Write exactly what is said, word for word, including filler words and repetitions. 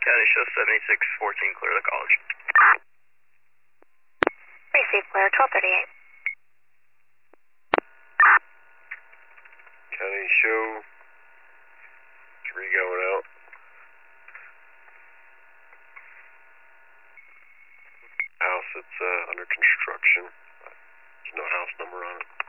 County show seventy-six fourteen, clear the college. Receive clear, twelve thirty-eight. County show three going out. House that's uh, under construction. There's no house number on it.